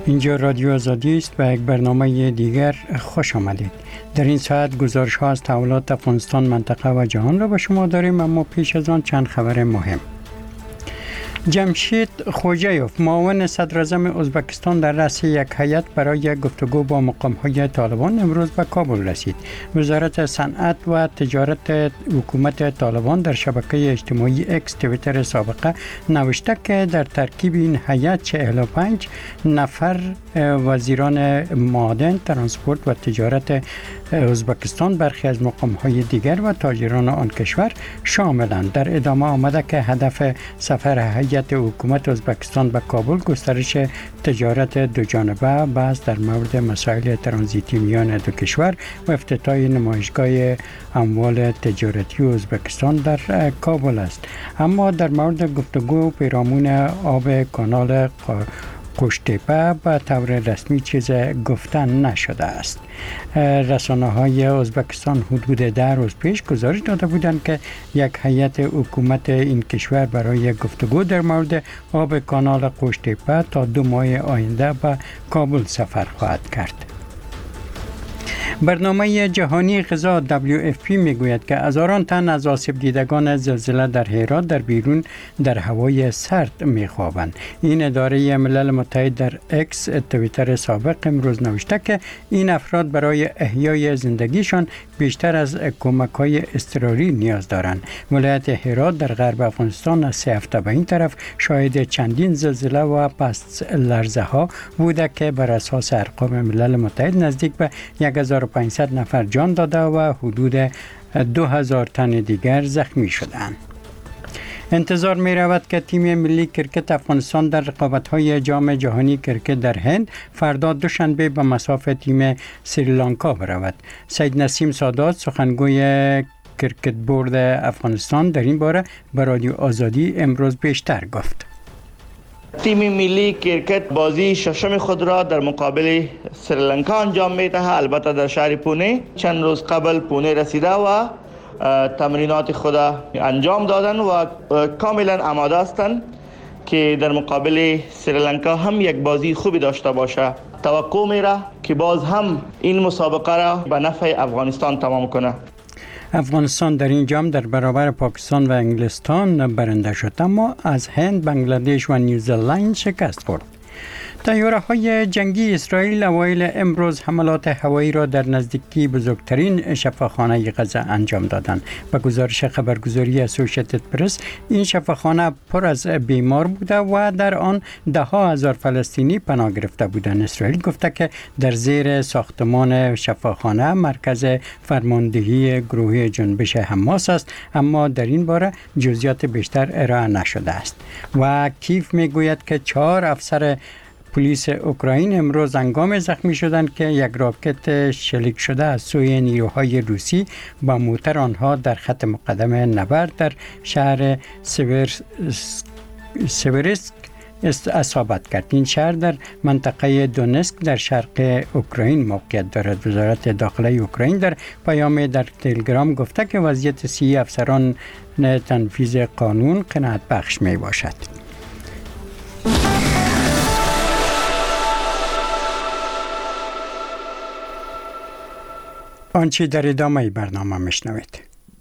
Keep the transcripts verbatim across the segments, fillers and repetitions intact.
اینجا رادیو آزادی است و یک برنامه دیگر خوش آمدید. در این ساعت گزارش ها از تحولات افغانستان، منطقه و جهان را به شما داریم، اما پیش از آن چند خبر مهم. جمشید خوجایوف، معاون صدر اعظم ازبکستان، در رأس یک هیئت برای گفتگو با مقام‌های طالبان امروز به کابل رسید. وزارت صنعت و تجارت حکومت طالبان در شبکه اجتماعی اکس توییتر سابقه نوشته که در ترکیب این هیئت چهل و پنج نفر وزیران معادن، ترانسپورت و تجارت ازبکستان، برخی از مقام‌های دیگر و تاجران آن کشور شاملند. در ادامه آمده که هدف سفر هیئت حکومت ازبکستان به کابل گسترش تجارت دو جانبه، بحث در مورد مسائل ترانزیتی میان دو کشور و افتتاح نمایشگاه اموال تجارتی ازبکستان در کابل است. اما در مورد گفتگو پیرامون آب کانال قوشتیپه به طور رسمی چیز گفتن نشده است. رسانه های ازبکستان حدود ده روز پیش گزارش داده بودند که یک هیئت حکومت این کشور برای گفتگو در مورد آب کانال قوشتیپه تا دو ماه آینده به کابل سفر خواهد کرد. برنامه جهانی غذا دبلیو اف پی میگوید که هزاران تن از آسیب دیدگان زلزله در هرات در بیرون در هوای سرد میخوابند. این اداره ملل متحد در اکس توییتر سابق امروز نوشته که این افراد برای احیای زندگیشان بیشتر از کمک‌های اضطراری نیاز دارند. ولایت هرات در غرب افغانستان از سه هفته به این طرف شاهد چندین زلزله و پس لرزه ها بوده که بر اساس ارقام ملل متحد نزدیک به هزار و پانصد نفر جان داده و حدود دو هزار تن دیگر زخمی شدند. انتظار می رود که تیم ملی کرکت افغانستان در رقابت‌های جام جهانی کرکت در هند فردا دوشنبه به مصاف تیم سریلانکا برود. سید نسیم سادات، سخنگوی کرکت بورد افغانستان، در این باره به رادیو آزادی امروز بیشتر گفت. تیم ملی کرکت بازی ششم خود را در مقابل سریلانکا انجام می‌دهد. البته در شهر پونه چند روز قبل پونه رسیده و تمرینات خود انجام دادن و کاملا آماده هستند که در مقابل سریلانکا هم یک بازی خوبی داشته باشه. توقع میره که باز هم این مسابقه را به نفع افغانستان تمام کنه. افغانستان در این جام در برابر پاکستان و انگلستان برنده شد، اما از هند، بنگلادش و نیوزلند شکست خورد. طیاره‌های جنگی اسرائیل اوایل امروز حملات هوایی را در نزدیکی بزرگترین شفاخانه غزه انجام دادند. به گزارش خبرگزاری اسوسییتد پرس، این شفاخانه پر از بیمار بوده و در آن ده ها هزار فلسطینی پناه گرفته بودند. اسرائیل گفته که در زیر ساختمان شفاخانه مرکز فرماندهی گروه جنبش حماس است، اما در این باره جزئیات بیشتر ارائه نشده است. و کیف میگوید که چهار افسر پلیس اوکراین امروز هنگام زخمی شدند که یک راکت شلیک شده از سوی نیروهای روسی با موتر آنها در خط مقدم نبرد در شهر سیوریسک اصابت کرد. این شهر در منطقه دونسک در شرق اوکراین موقعیت دارد. وزارت داخله اوکراین در پیام در تلگرام گفته که وضعیت سی افسران تنفیذ قانون قناعت بخش می باشد. آنچه در ادامه برنامه میشنوید.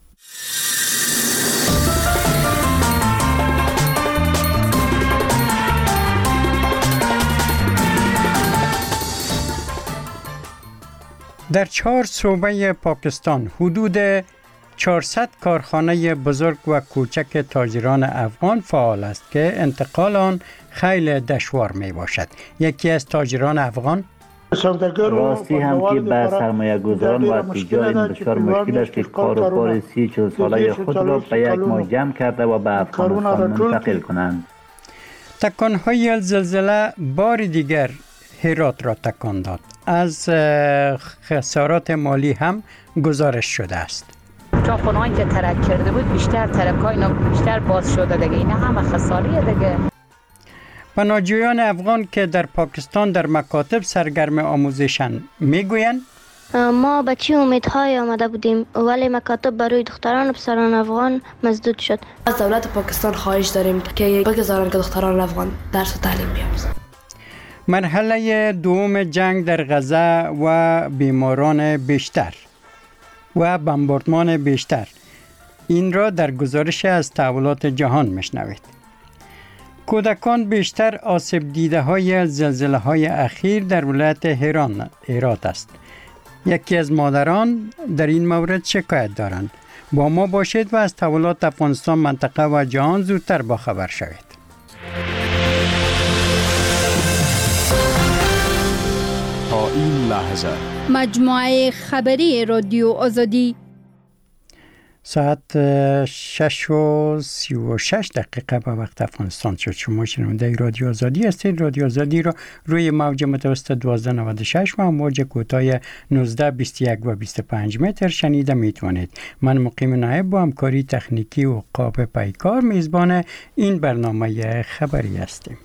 در چهار صوبه پاکستان حدود چهارصد کارخانه بزرگ و کوچک تاجران افغان فعال است که انتقال آن خیلی دشوار می باشد. یکی از تاجران افغان: راستی هم که به سرمایه گذاران و تجار این بسیار مشکل است که کار و کار سی چل ساله خود را به یک ماه جمع کرده و به افغانستان منتقل کنند. تکانهای زلزله بار دیگر هرات را تکان داد. از خسارات مالی هم گزارش شده است. چاپونایی که ترک کرده بود بیشتر ترکای اینا بیشتر باز شده دیگه. اینا همه خساریه دیگه. پناهجویان افغان که در پاکستان در مکاتب سرگرم آموزشند میگویند ما بچی امیدهای آمده بودیم ولی مکاتب برای دختران و پسران افغان مسدود شد. از دولت پاکستان خواهش داریم که بگذارن که دختران افغان درس و تعلیم بیاموزند. مرحله دوم جنگ در غزه و بیماران بیشتر و بمباردمان بیشتر، این را در گزارش از تحولات جهان میشنوید. کودکان بیشتر آسیب دیده های زلزله های اخیر در ولایت هران هرات است. یکی از مادران در این مورد شکایت دارند. با ما باشید و از تحولات افغانستان، منطقه و جهان زودتر با خبر شوید. تا این لحظه مجموعه خبری رادیو آزادی ساعت شش و سی و شش دقیقه به وقت افغانستان شد. شما شنونده رادیو آزادی هستید. رادیو آزادی را روی موج متوسط دوازده نود و شش و موج کوتاه نوزده بیست و یک و بیست و پنج متر شنیده میتوانید. من مقیم نایب با همکاری تکنیکی و عقاب پیکار میزبان این برنامه خبری هستیم.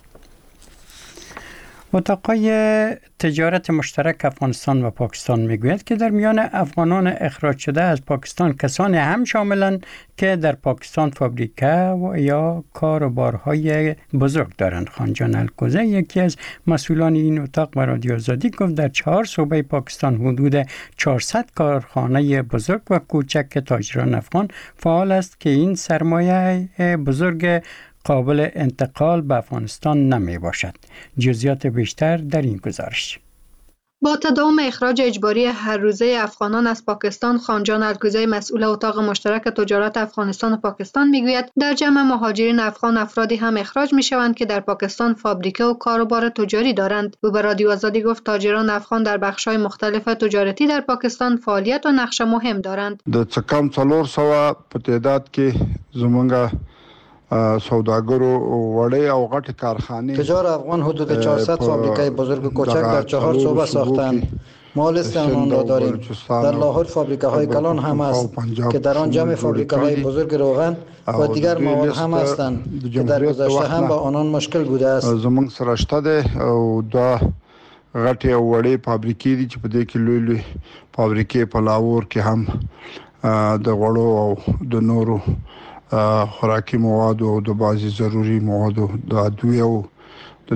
اتاقای تجارت مشترک افغانستان و پاکستان میگوید که در میان افغانان اخراج شده از پاکستان کسانی هم شاملند که در پاکستان فابریکه و یا کاروبارهای بزرگ دارند. خانجان الکوزه، یکی از مسئولان این اتاق، و رادیو آزادی گفت در چهار صوبه پاکستان حدود چهارصد کارخانه بزرگ و کوچک تاجران افغان فعال است که این سرمایه بزرگ قابل انتقال به افغانستان نمی باشد. جزئیات بیشتر در این گزارش. با تداوم اخراج اجباری هر روزه افغانان از پاکستان، خانجان الکوزی، مسئول اتاق مشترک تجارت افغانستان و پاکستان میگوید در جمع مهاجرین افغان افرادی هم اخراج می شوند که در پاکستان فابریکه و کاروبار تجاری دارند. او به رادیو آزادی گفت تاجران افغان در بخش‌های مختلف تجارتی در پاکستان فعالیت و نقش مهم دارند. د څکم څلور سوه په تعداد کې زمونږ سوداګرو وړې او غټ کارخانه تجار افغان حدود چهارصد فابریکه بزرگ و کوچک در چهار صوبه ساختند. ما لیست آنان را داریم. در لاهور فابریکه های کلان هم است که در آن جمع فابریکه های بزرگ روغن و دیگر مواد هم هستند که در گذشته هم با آنان مشکل بوده است. زمونږ سره شته ده او دا غټ او وړې فابریکې دي چې په دې کې لوی لوی فابریکې په لاهور کې هم د غوړو او د نورو خوراکي مواد او د بعضي ضروري مواد د ادویه او د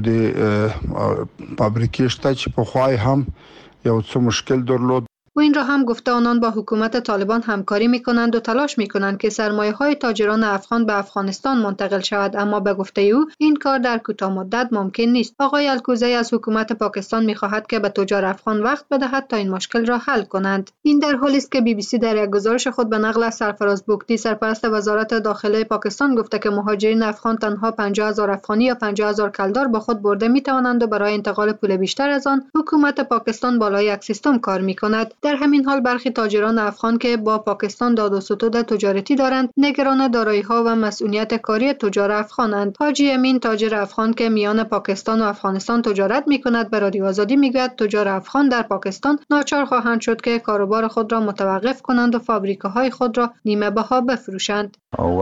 فابریکې شته چې په خوای هم یو څه مشکل درلود. و این را هم گفته آنان با حکومت طالبان همکاری می کنند و تلاش می کنند که سرمایه های تاجران افغان به افغانستان منتقل شود، اما به گفته او این کار در کوتاه مدت ممکن نیست. آقای الکوزی از حکومت پاکستان می خواهد که به تجار افغان وقت بدهد تا این مشکل را حل کنند. این در حالی است که بی بی سی در یک گزارش خود به نقل از سرفراز بوگتی، سرپرست وزارت داخله پاکستان، گفته که مهاجرین افغان تنها پنجاه هزار افغانی یا پنجاه هزار کلدار با خود برده می توانند و برای انتقال پول بیشتر از آن حکومت پاکستان بالای یک سیستم کار می کند. در همین حال برخی تاجران افغان که با پاکستان داد و ستود تجارتی دارند نگران دارایی‌ها و مسئولیت کاری تجار افغانند. حاجی امین، تاجر افغان که میان پاکستان و افغانستان تجارت می‌کند، به رادیو آزادی میگوید تجار افغان در پاکستان ناچار خواهند شد که کاروبار خود را متوقف کنند و فابریکه‌های خود را نیمه بها بفروشند.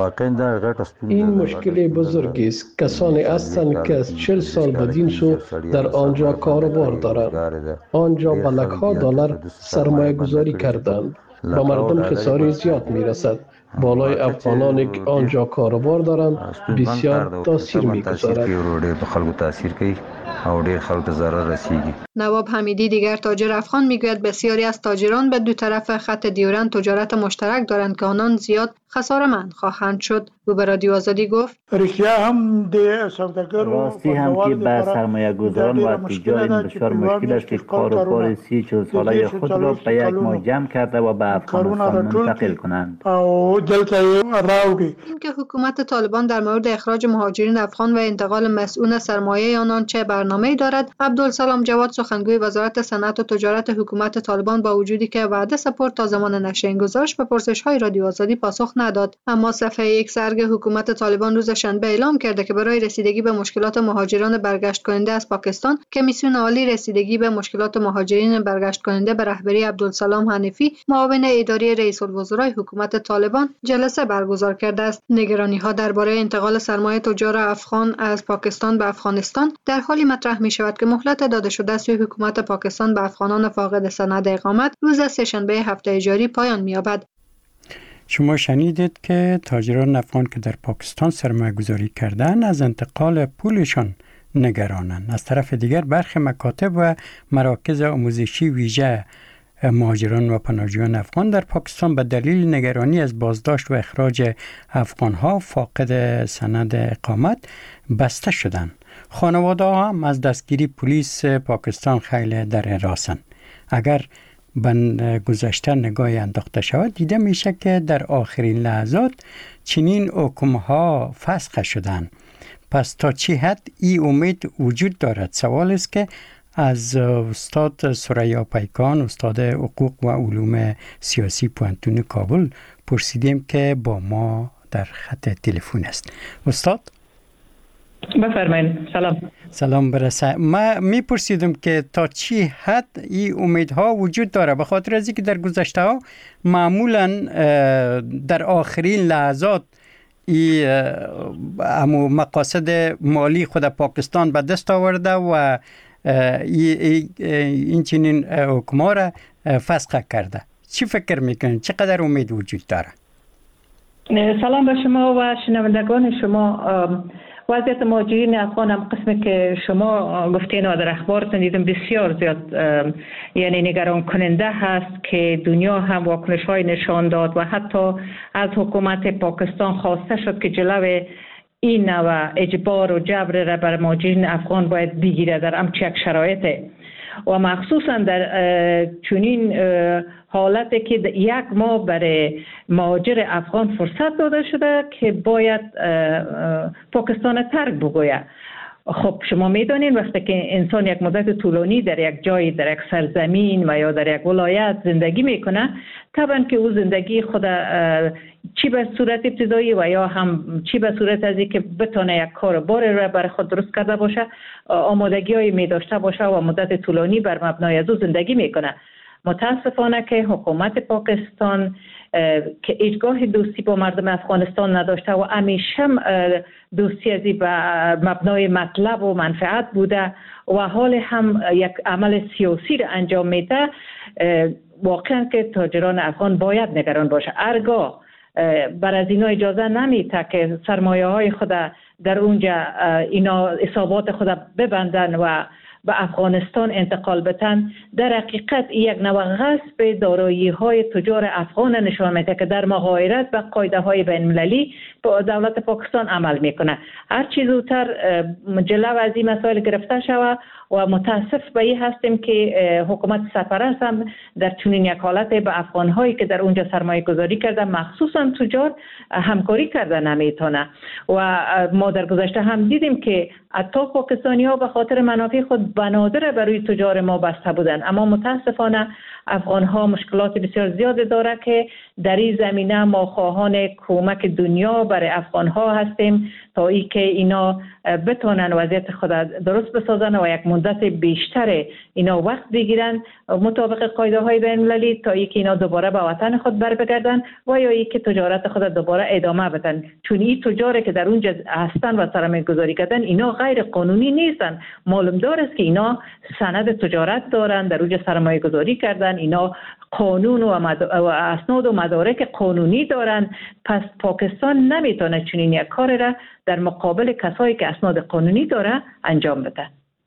این مشکل بزرگی است. کسانی هستند که از چهل سال بدین سو در آنجا کاروبار دارند. آنجا بلک‌ها دلار سرمایه گذاری کردند. با مردم خساری زیاد میرسد. بالای افغانانی که آنجا کاروبار دارند بسیار تاثیر میگذارد. نواب حمیدی، دیگر تاجر افغان، میگوید بسیاری از تاجران به دو طرف خط دیورند تجارت مشترک دارند که آنان زیاد خساره‌مند خواهند شد. او به رادیو آزادی گفت راستی هم که به سرمایه گذاران و تجار این بسیار مشکل است که کاروبار سی چهل ساله خود را به یک ماه جمع کرده و به افغانستان منتقل کنند. اینکه حکومت طالبان در مورد اخراج مهاجرین افغان و انتقال مسئول سرمایه آنان چه برنامه‌ای دارد، عبدالسلام جواد، سخنگوی وزارت صنعت و تجارت حکومت طالبان، با وجودی که وعده سپرد تا زمان نشر این گزارش به پرسش‌های رادیو آزادی پاسخ نداد. اما صفحه یک سرگ حکومت طالبان روز شنبه اعلام کرده که برای رسیدگی به مشکلات مهاجران برگشت کننده از پاکستان، کمیسیون عالی رسیدگی به مشکلات مهاجرین برگشت کننده به رهبری عبدالسلام حنیفی، معاون اداری رئیس الوزرای حکومت طالبان، جلسه برگزار کرده است. نگرانی‌ها درباره انتقال سرمایه تجار افغان از پاکستان به افغانستان در حالی مطرح می‌شود که مهلت داده شده سوی حکومت پاکستان به افغانان فاقد سند اقامت روز سه‌شنبه هفته جاری پایان می‌یابد. شما شنیدید که تاجران افغان که در پاکستان سرمایه گذاری کردن از انتقال پولشان نگرانند. از طرف دیگر برخی مکاتب و مراکز آموزشی ویژه مهاجران و پناهجویان افغان در پاکستان به دلیل نگرانی از بازداشت و اخراج افغانها فاقد سند اقامت بسته شدند. خانواده ها هم از دستگیری پلیس پاکستان خیلی در حراسند. اگر به گذشته نگاهی انداخته شود دیده میشه که در آخرین لحظات چنین حکمها فسخ شدند. پس تا چه حد این امید وجود دارد؟ سوال است که از استاد ثریا پیکان، استاد حقوق و علوم سیاسی پوهنتون کابل پرسیدیم که با ما در خط تلفن است. استاد بفرمایید. سلام. سلام برسه. ما میپرسیدم که تا چی حد این امیدها وجود داره، به خاطر از اینکه در گذشته ها معمولا در آخرین لحظات این امو مقاصد مالی خود پاکستان به دست آورده و این چنین حکم‌ها را فسخ کرده. چی فکر میکنید؟ چقدر امید وجود داره؟ سلام به شما و شنوندگان شما. وضعیت مهاجرین افغان هم قسمی که شما گفتین و در اخبارتون دیدم بسیار زیاد یعنی نگران کننده هست که دنیا هم واکنش های نشان داد و حتی از حکومت پاکستان خواسته شد که جلوی این نوع اجبار و جبر را بر مهاجرین افغان باید بگیره در همچین یک شرایطه و مخصوصا در چنین حالتی که یک ماه برای مهاجر افغان فرصت داده شده که باید پاکستان ترک بگوید. خب شما میدونین وقتی که انسان یک مدت طولانی در یک جای، در یک سرزمین و یا در یک ولایت زندگی میکنه، طبعا که او زندگی خود چی به صورت ابتدایی و یا هم چی به صورت از اینکه بتونه یک کار بار را برای خود درست کرده باشه، آمادگی های می داشته باشه و مدت طولانی بر مبنای از او زندگی میکنه. متاسفانه که حکومت پاکستان که هیچگاه دوستی با مردم افغانستان نداشته و همیشه دوستی از این به مبنای مطلب و منفعت بوده و حال هم یک عمل سیاسی را انجام میده، واقعا که تاجران افغان باید نگران باشه. هرگاه بر از اینا اجازه نمیده که سرمایه های خود در اونجا اینا حسابات خود ببندن و به افغانستان انتقال بتن، در حقیقت یک نوع غصب دارایی های تجار افغان نشان میده که در مغایرت به قاعده های بین المللی دولت پاکستان عمل میکنه. هر چیز زودتر جلو از این مسائل گرفته شود و متاسف به این هستیم که حکومت سرپرست هم در چنین یک حالت به افغان هایی که در اونجا سرمایه گذاری کرده مخصوصا تجار همکاری کرده نمیتونه و ما در گذشته هم دیدیم که حتی پاکستانی ها به خاطر منافع خود بنادر برای تجار ما بسته بودن، اما متاسفانه افغان ها مشکلات بسیار زیاد داره که در این زمینه ما خواهان کمک دنیا برای افغان ها هستیم تا ای که اینا بتونن وضعیت خود درست بسازن و یک مدت بیشتر اینا وقت بگیرن مطابق قاعده های بین المللی تا ای که اینا دوباره به وطن خود بر بگردن و یا ای که تجارت خود دوباره ادامه بدن، چون این تجاری که در اونجا هستن و سرمایه گذاری کردن اینا غیر قانونی نیستن. معلوم دار است که اینا سند تجارت دارن، در اونجا سرمایه گذاری کردن، اینا قانون و, مد... و اسناد و مدارک قانونی دارن. پس پاکستان نمیتونه چنین یک کار را در مقابل کسایی که اسناد قانونی داره انجام بده.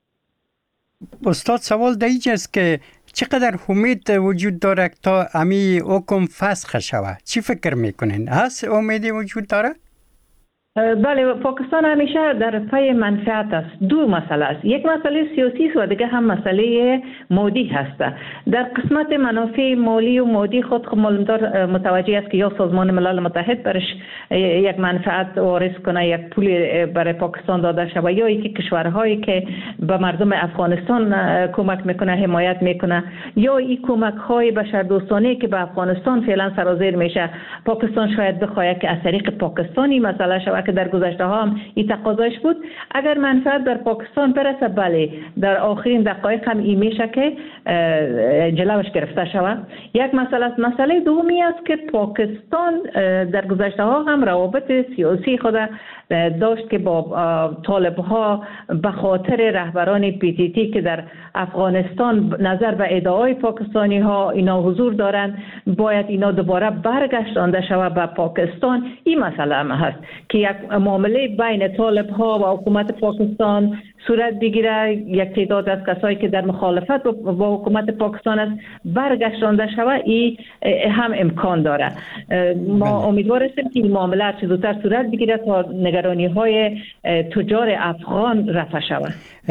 استاد سوال دیجاست که چقدر امید وجود داره تا امی حکم فسخ شود؟ چی فکر میکنین؟ هست امیدی وجود داره؟ بله، پاکستان همیشه در پای منفعت است. دو مسئله است، یک مسئله سیاسی و دیگه هم مسئله مادی هست. در قسمت منافع مالی و مادی خود خب معلومدار متوجه است که یا سازمان ملل متحد برش یک منفعت وارد کنه، یک پول برای پاکستان داده شود، یا یکی کشورهایی که به مردم افغانستان کمک میکنه حمایت میکنه، یا این کمک های بشردوستانه که به افغانستان فعلا سرازیر میشه. پاکستان شاید بخواهد که از طریق پاکستانی مسئله شود که در گذشته ها هم این تقاضاش بود. اگر منفعت در پاکستان برسه، بله در آخرین دقایق هم این میشه که جلوش گرفته شود. یک مسئله است. مسئله دومی است که پاکستان در گذشته ها هم روابط سیاسی خود داشت که با طالب ها به خاطر رهبران پی تی تی که در افغانستان نظر به ادعای پاکستانی ها اینا حضور دارند، باید اینا دوباره برگشتانده شود به پاکستان. این مسئله هم هست که یک یک معامله بین طالب ها و حکومت پاکستان صورت بگیره، یک تعداد از کسایی که در مخالفت با حکومت پاکستان است برگشتانده شود، این هم امکان داره. ما امیدوار هستیم که این معامله چه زودتر صورت بگیره تا نگرانی های تجار افغان رفع شود.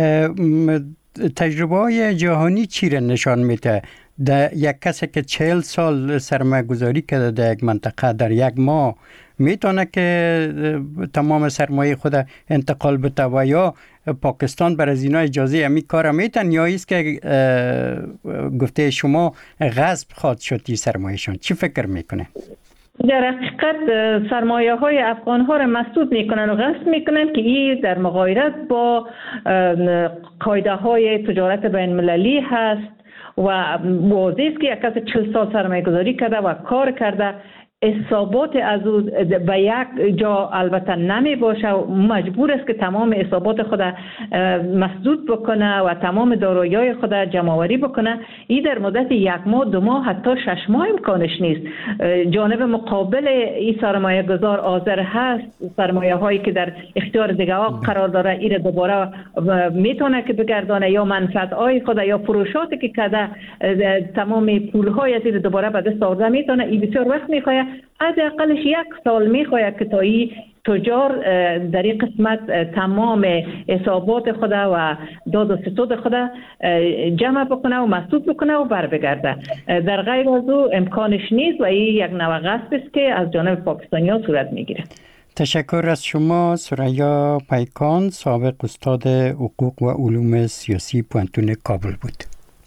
تجربه های جهانی چی را نشان میده؟ در یک کسی که چهل سال سرمایه گذاری کرده در یک منطقه در یک ماه میتونه که تمام سرمایه خود انتقال بده و یا پاکستان بر از اینا اجازه امی کار میتن یا ایست که گفته شما غصب خواهد شد این سرمایهشون؟ چی فکر میکنه؟ در حقیقت سرمایه های افغان ها را مسدود میکنن و غصب میکنن که این در مغایرت با قاعده های تجارت بین المللی هست و واضح است که یک کس چهل سال سرمایه گذاری کرده و کار کرده، حسابات از او به یک جا البته نمی باشه و مجبور است که تمام حسابات خود مسدود بکنه و تمام دارایی‌های خود جمع‌آوری بکنه. این در مدت یک ماه، دو ماه، حتی شش ماه امکانش نیست. جانب مقابل این سرمایه گذار حاضر هست سرمایه هایی که در اختیار دیگه ها قرار داره این دوباره میتونه که بگردانه یا منفعت های خود یا فروشاتی که کده تمام پول های از این دوباره به دست آورده میتونه. این بسیار وقت میخواد، حداقلش یک سال میخواد که تا این تجار در این قسمت تمام حسابات خود و داد و ستود خود جمع بکنه و مسدود بکنه و بر بگرده. در غیر از او امکانش نیست و این یک نوع غصب است که از جانب پاکستانی ها صورت میگیره. تشکر از شما. ثریا پیکان، سابق استاد حقوق و علوم سیاسی پوانتون کابل بود.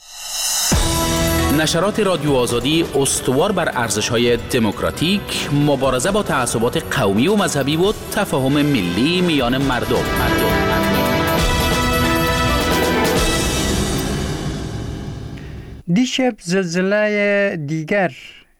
نشرات رادیو آزادی استوار بر ارزش‌های دموکراتیک، مبارزه با تعصبات قومی و مذهبی و تفاهم ملی میان مردم. مردم. دیشب زلزله دیگر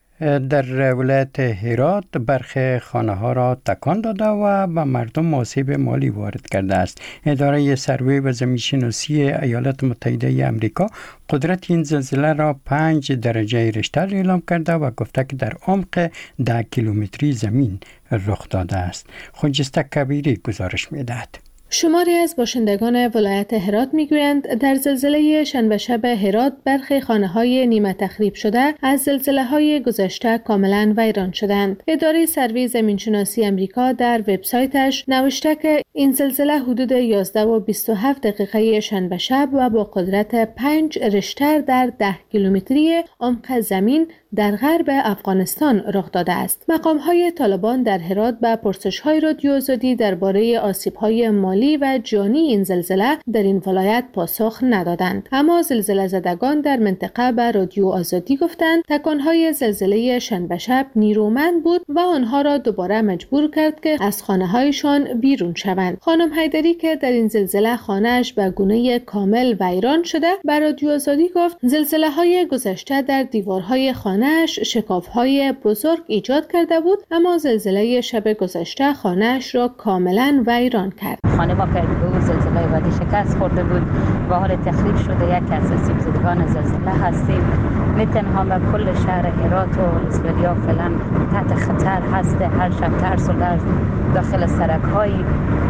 در ولایت هرات برخی خانه ها را تکان داده و به مردم آسیب مالی وارد کرده است. اداره سروی و زمین‌شناسی ایالات متحده آمریکا قدرت این زلزله را پنج درجه ریشتر اعلام کرده و گفته که در عمق ده کیلومتری زمین رخ داده است. خجسته کبیری گزارش می‌دهد. شماری از باشندگان ولایت هرات میگویند در زلزله شنبه شب هرات برخی خانه‌های نیمه تخریب شده از زلزله‌های گذشته کاملا ویران شدند. اداره سروی زمین‌شناسی آمریکا در وبسایتش نوشته که این زلزله حدود یازده و بیست و هفت دقیقه شنبه شب و با قدرت پنج ریشتر در ده کیلومتری عمق زمین در غرب افغانستان رخ داده است. مقام‌های طالبان در هرات به پرسش‌های رادیو آزادی درباره آسیب‌های مالی و جانی این زلزله در این ولایت پاسخ ندادند. اما زلزله زدگان در منطقه به رادیو آزادی گفتند تکان‌های زلزله شنبه شب نیرومند بود و آنها را دوباره مجبور کرد که از خانه‌هایشان بیرون شوند. خانم حیدری که در این زلزله خانه‌اش به گونه کامل ویران شده، به رادیو آزادی گفت زلزله‌های گذشته در دیوارهای خانه خانه‌اش شکاف‌های بزرگ ایجاد کرده بود، اما زلزله شب گذشته خانه‌اش را کاملا ویران کرد. خانه ما که به زلزله بعدی شکست خورده بود و حال تخریب شده. یک از آسیب زدگان زلزله هستیم. نه تنها ما کل شهر هرات و اسپانیا فعلا تحت خطر هست. هر شب ترس و لرز داخل سرک‌های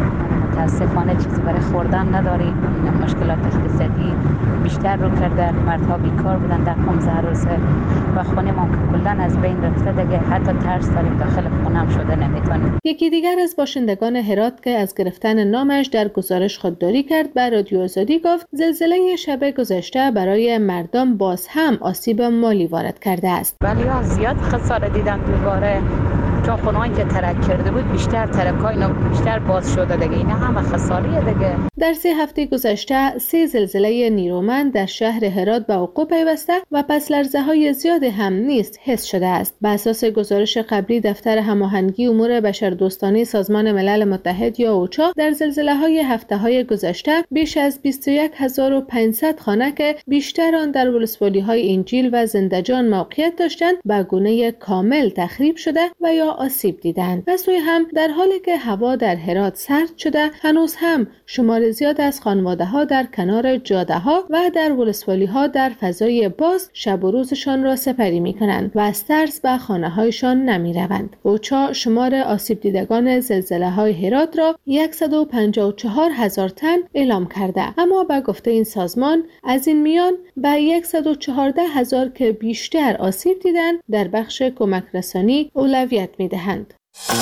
متاسفانه چیزی برای خوردن نداریم. مشکلات اقتصادی بیشتر رو کرده. مردها بیکار بودن در پانزده روزه و خونه ما کلا از بین رفته دیگه. حتی ترس داریم داخل خونه هم شده نمیتونیم. یکی دیگر از باشندگان هرات که از گرفتن نامش در گزارش خودداری کرد به رادیو آزادی گفت زلزله شب گذشته برای مردم باز هم آسیب مالی وارد کرده است. ولی ها زیاد خسارت دیدن دوباره، چون خونهایی که ترک کرده بود بیشتر ترکای اینا بیشتر باز شده دیگه. اینا همه خساریه دیگه. در سه هفته گذشته سه زلزله نیرومند در شهر هرات به وقوع پیوسته و پس لرزه های زیاد هم نیز حس شده است. بر اساس گزارش قبلی دفتر هماهنگی امور بشردوستانه سازمان ملل متحد یا اوچا در زلزله های هفته های گذشته بیش از بیست و یک هزار و پانصد خانه که بیشتر آن در ولسوالی های انجیل و زندجان موقعیت داشتند به گونه کامل تخریب شده و یا آسیب دیدند. از سوی هم در حالی که هوا در هرات سرد شده، هنوز هم شمار زیاد از خانواده‌ها در کنار جاده‌ها و در ولسوالی‌ها در فضای باز شب و روزشان را سپری می‌کنند و از ترس به خانه‌هایشان نمی‌روند. اوچا شمار آسیب دیدگان زلزله‌های هرات را صد و پنجاه و چهار هزار تن اعلام کرده، اما با گفته این سازمان از این میان به صد و چهارده هزار که بیشتر آسیب دیدند در بخش کمک رسانی اولویت می‌دهند.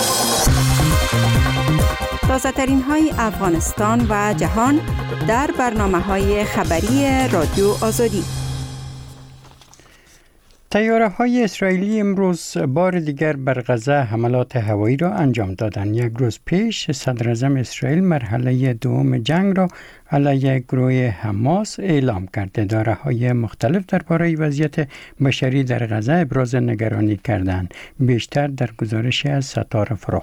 تازه ترین های افغانستان و جهان در برنامه های خبری رادیو آزادی. طیاره های اسرائیلی امروز بار دیگر بر غزه حملات هوایی را انجام دادند. یک روز پیش صدر اعظم اسرائیل مرحله دوم جنگ را علیه گروه حماس اعلام کرده. اداره‌های مختلف درباره وضعیت بشری در غزه ابراز نگرانی کردند. بیشتر در گزارش از ستاره فروخ.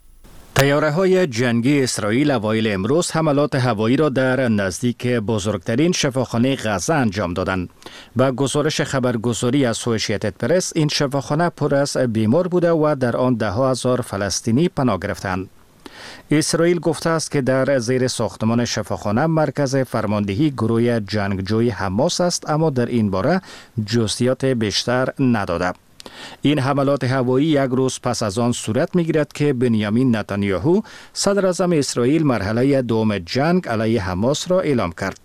طیاره‌های جنگی اسرائیل اوایل امروز حملات هوایی را در نزدیک بزرگترین شفاخانه غزه انجام دادند. با گزارش خبرگزاری از اسوشییتد پرس، این شفاخانه پر از بیمار بوده و در آن ده ها هزار فلسطینی پناه گرفتند. اسرائیل گفته است که در زیر ساختمان شفاخانه مرکز فرماندهی گروه جنگجوی حماس است، اما در این باره جزئیات بیشتر نداده. این حملات هوایی یک روز پس از آن صورت می‌گیرد که بنیامین نتانیاهو صدر اعظم اسرائیل مرحله دوم جنگ علیه حماس را اعلام کرد.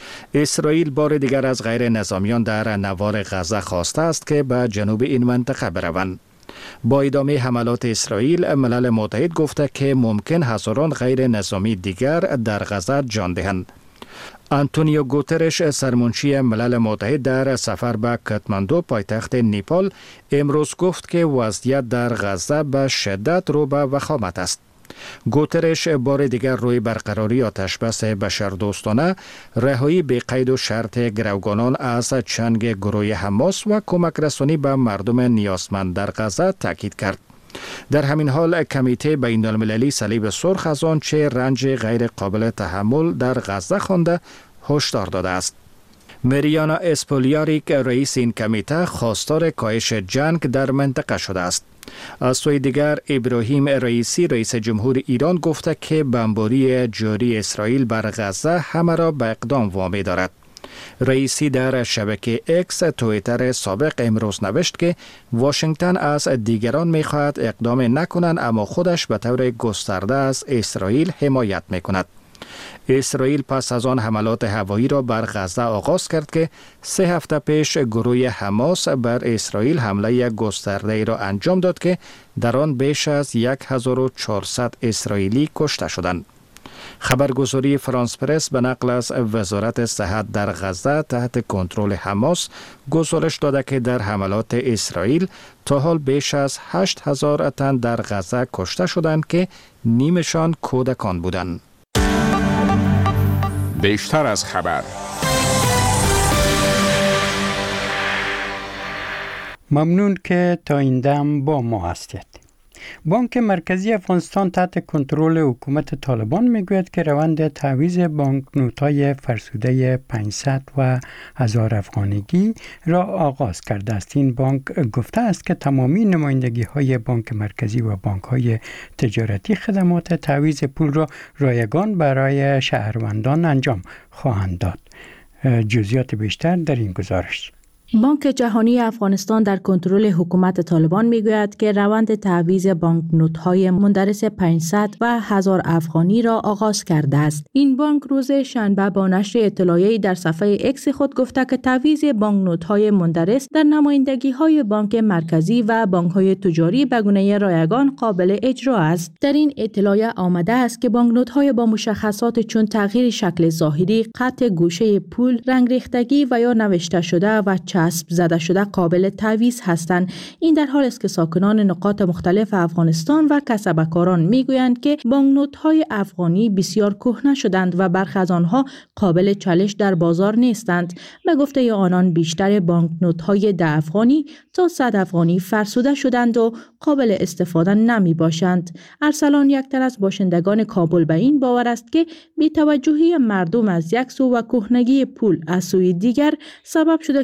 اسرائیل بار دیگر از غیر نظامیان در نوار غزه خواسته است که به جنوب این منطقه بروند. با ادامه حملات اسرائیل، ملل متحد گفته که ممکن هزاران غیر نظامی دیگر در غزه جان دهند. آنتونیو گوترش سرمنشی ملل متحد در سفر به کاتماندو پایتخت نیپال امروز گفت که وضعیت در غزه به شدت رو به وخامت است. گوترش بار دیگر روی برقراری آتشبس بشردوستانه، رهایی به قید و شرط گروگانان از چنگ گروه حماس و کمک رسانی به مردم نیازمند در غزه تاکید کرد. در همین حال کمیته بین المللی صلیب سرخ از آنچه رنج غیر قابل تحمل در غزه خوانده هشدار داده است. مریانا اسپولیاریک رئیس این کمیته خواستار کاهش جنگ در منطقه شده است. از سوی دیگر ابراهیم رئیسی رئیس جمهور ایران گفته که بمباری جاری اسرائیل بر غزه همه را به اقدام وامی دارد. رئیسی در شبکه اکس توییتر سابق امروز نوشت که واشنگتن از دیگران می‌خواهد اقدام نکنند، اما خودش به طور گسترده از اسرائیل حمایت می‌کند. اسرائیل پس از آن حملات هوایی را بر غزه آغاز کرد که سه هفته پیش گروه حماس بر اسرائیل حمله گسترده را انجام داد که در آن بیش از هزار و چهارصد اسرائیلی کشته شدند. خبرگزاری فرانس پرس به نقل از وزارت صحت در غزه تحت کنترل حماس گزارش داده که در حملات اسرائیل تا حال بیش از هشت هزار تن در غزه کشته شدند که نیمشان کودکان بودند. بیشتر از خبر. ممنون که تا این دم با ما هستید. بانک مرکزی افغانستان تحت کنترل حکومت طالبان میگوید که روند تعویض بانکنوت‌های فرسوده پانصد و هزار افغانیگی را آغاز کرده است. این بانک گفته است که تمامی نمایندگی‌های بانک مرکزی و بانک‌های تجارتی خدمات تعویض پول را رایگان برای شهروندان انجام خواهند داد. جزئیات بیشتر در این گزارش. بانک جهانی افغانستان در کنترل حکومت طالبان میگوید که روند تعویض بانکنوت‌های مندرس پانصد و هزار افغانی را آغاز کرده است. این بانک روز شنبه با نشر اطلاعیه‌ای در صفحه اکس خود گفته که تعویض بانکنوت‌های مندرس در نمایندگی‌های بانک مرکزی و بانک‌های تجاری به گونه رایگان قابل اجرا است. در این اطلاعیه آمده است که بانکنوت‌های با مشخصات چون تغییر شکل ظاهری، قطع گوشه پول، رنگ ریختگی و یا نوشته شده و چسب زده شده قابل تعویض هستند. این در حالی است که ساکنان نقاط مختلف افغانستان و کسبکاران میگویند که بانکنوت‌های افغانی بسیار کهنه شدند و برخی از آنها قابل چالش در بازار نیستند. به گفته آنان بیشتر بانکنوت‌های ده افغانی تا صد افغانی فرسوده شدند و قابل استفاده نمی باشند. ارسلان یک تن از باشندگان کابل به این باور است که بی‌توجهی مردم از یک سو و کهنگی پول از سوی دیگر سبب شده که بانک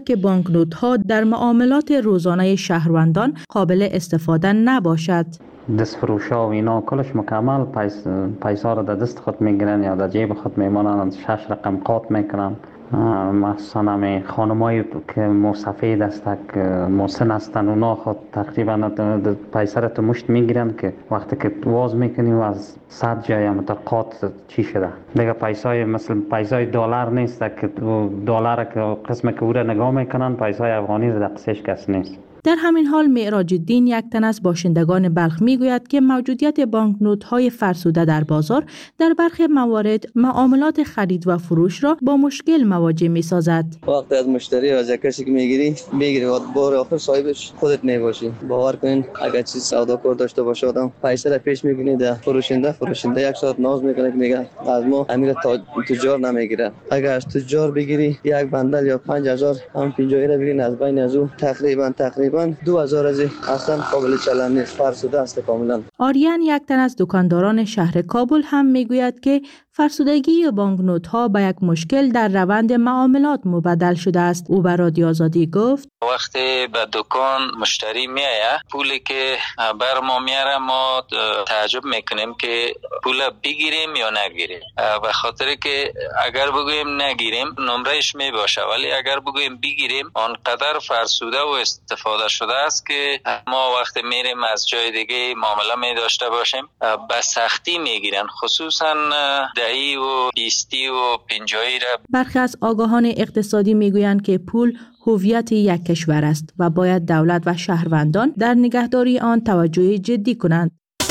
بانکنوت‌ها در معاملات روزانه شهروندان قابل استفاده نباشد. دست فروشا و اینا کلش مکمل پیس پیسا را در دست خود میگیرن یا در جیب خود میمانن، شش رقم قاط میکنن. مخصوصا همه خانمایی که موسفید هستند، موسن هستند، اونا خود تقریبا پیسه را تو مشت میگیرن که وقتی که واز میکنی و از صد جای هم تا قاط چی شده دیگه پیسای مثل پیسای دلار نیست که دلار که قسم که او را نگاه میکنن، پیسای افغانی را در قسمش کس نیست. در همین حال معراج الدین یک تن از باشندگان بلخ میگوید که موجودیت بانکنوت‌های فرسوده در بازار در برخی موارد معاملات خرید و فروش را با مشکل مواجه می‌سازد. وقتی از مشتری از کسی که میگیری میگیری و بار آخر صاحبش خودت نباشی. باور کن اگر چیز سودا کار داشته باشه آدم پیسه را پیش میگیری ده فروشنده فروشنده یک ساعت ناز میکنه که میگه از ما امیر تجار نمیگیره. اگر از تجار بگیری یک بندل یا پنج هزار هم پنجاه را بگیرین از بین از او تقریبا تقریبا دو هزار از اصلا قابل چلن نیست، فرسوده است کاملا. آریان یک تن از دکانداران شهر کابل هم میگوید که فرسودگی بانکنوت ها به یک مشکل در روند معاملات مبدل شده است. او به رادیو آزادی گفت وقتی به دکان مشتری میایه پولی که بر ما میاره ما تعجب میکنیم که پول بگیریم یا نگیریم، به خاطر که اگر بگوییم نگیریم نمرهش میباشه، ولی اگر بگوییم بگیریم آنقدر فرسوده و استفاده شده است که ما وقتی میریم از جای دیگه معامله می داشته باشیم به سختی میگیرن، خصوصا دهی و بیستی و پنجاهی را. برخی از آگاهان اقتصادی میگویند که پول هویت یک کشور است و باید دولت و شهروندان در نگهداری آن توجه جدی کنند.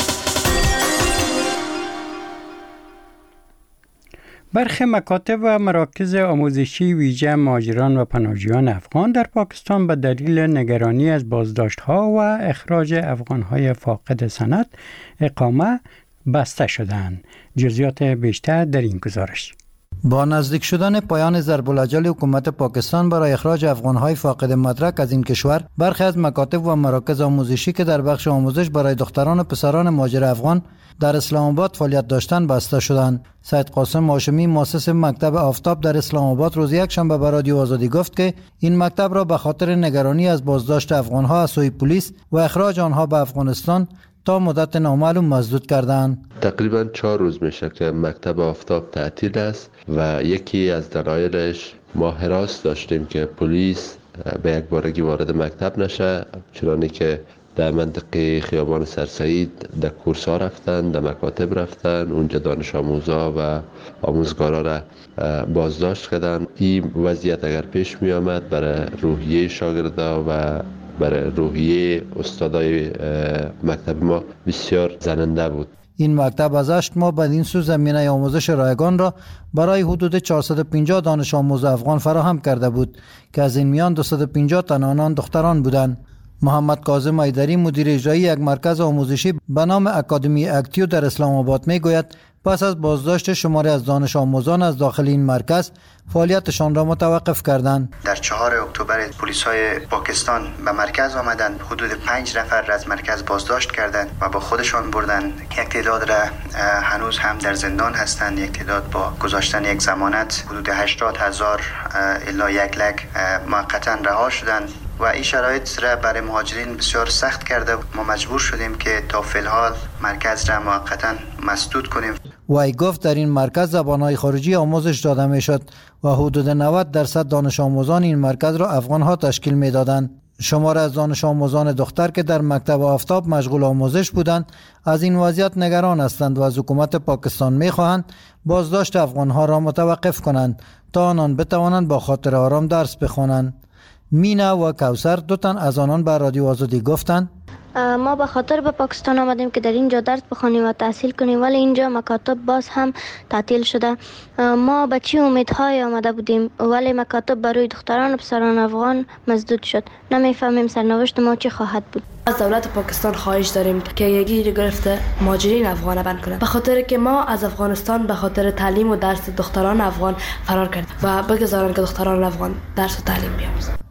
برخی مکاتب و مراکز آموزشی ویژه مهاجران و پناهجویان افغان در پاکستان به دلیل نگرانی از بازداشت‌ها و اخراج افغان‌های فاقد سند اقامه بسته شدند. جزئیات بیشتر در این گزارش. با نزدیک شدن پایان ضرب الاجل حکومت پاکستان برای اخراج افغان‌های فاقد مدرک از این کشور، برخی از مکاتب و مراکز آموزشی که در بخش آموزش برای دختران و پسران مهاجر افغان در اسلام آباد فعالیت داشتند بسته شدند. سید قاسم هاشمی مؤسس مکتب آفتاب در اسلام آباد روز یکشنبه به رادیو آزادی گفت که این مکتب را به خاطر نگرانی از بازداشت افغان‌ها از سوی پلیس و اخراج آنها به افغانستان تا مدت نامعلوم مسدود کردند. تقریبا چهار روز میشه که مکتب آفتاب تعطیل است و یکی از دلایلش ما حراس داشتیم که پلیس به یک بارگی وارد مکتب نشه، چنانه که در منطقه خیابان سرسعید در کورس‌ها رفتن، در مکاتب رفتن، اونجا دانش آموزا و آموزگارا را بازداشت کردن. این وضعیت اگر پیش می آمد برای روحیه شاگردا و برای روحیه استادای مکتب ما بسیار زننده بود. این مکتب از هشت ماه بعد این سو زمینه آموزش رایگان را برای حدود چهارصد و پنجاه دانش آموز افغان فراهم کرده بود که از این میان دویست و پنجاه تن آنان دختران بودند. محمد کاظم ایدری مدیر اجرایی یک مرکز آموزشی به نام اکادمی اکتیو در اسلام آباد میگوید پس از بازداشت شماری از دانش آموزان از داخل این مرکز فعالیتشان را متوقف کردند. در چهارم اکتبر پلیس‌های پاکستان به مرکز آمدند، حدود پنج نفر را از مرکز بازداشت کردند و با خودشان بردند. یک تعداد را هنوز هم در زندان هستند، یک تعداد با گذاشتن یک ضمانت حدود هشتاد هزار الی یک لک موقتا رها شدند و این شرایط را برای مهاجرین بسیار سخت کرده. ما مجبور شدیم که تا فی‌الحال مرکز را موقتا مسدود کنیم. وی گفت در این مرکز زبان‌های خارجی آموزش داده میشد و حدود نود درصد دانش آموزان این مرکز را افغان‌ها تشکیل میدادند. شمار از دانش آموزان دختر که در مکتب آفتاب مشغول آموزش بودند از این وضعیت نگران هستند و از حکومت پاکستان می‌خواهند بازداشت افغان‌ها را متوقف کنند تا آنان بتوانند با خاطر آرام درس بخوانند. مینا و کوثر دو تن از آنان به رادیو آزادی گفتند ما به خاطر به پاکستان آمدیم که در اینجا درس بخوانیم و تحصیل کنیم، ولی اینجا مکاتب باز هم تعطیل شده. ما به چی امیدهای آمده بودیم ولی مکاتب برای دختران و پسران افغان مسدود شد. نمیفهمیم سرنوشت ما چی خواهد بود. از دولت پاکستان خواهش داریم که یگی گرفته مهاجرین افغان بند کنه، به خاطر که ما از افغانستان به خاطر تعلیم و درس دختران افغان فرار کردیم و بگذارن که دختران افغان درس و تعلیم بیاموزند.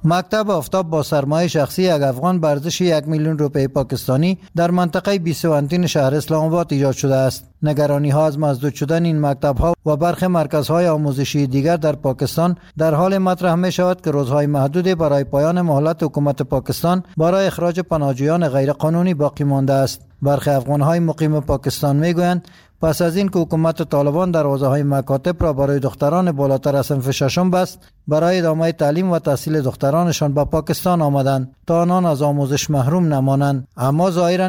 مکتب آفتاب با سرمایه شخصی یک افغان به ارزش یک میلیون روپیه پاکستانی در منطقه بیسوانتین شهر اسلام آباد ایجاد شده است. نگرانی ها از مسدود شدن این مکتب ها و برخی مرکزهای آموزشی دیگر در پاکستان در حال مطرح می شود که روزهای محدودی برای پایان مهلت حکومت پاکستان برای اخراج پناهجویان غیرقانونی باقی مانده است. برخی افغان‌های مقیم پاکستان میگویند پس از این که حکومت طالبان دروازه‌های مکاتب را برای دختران بالاتر از صنف ششم بست، برای ادامه تعلیم و تحصیل دخترانشان به پاکستان آمدند تا آنان از آموزش محروم نمانند. اما ظاهراً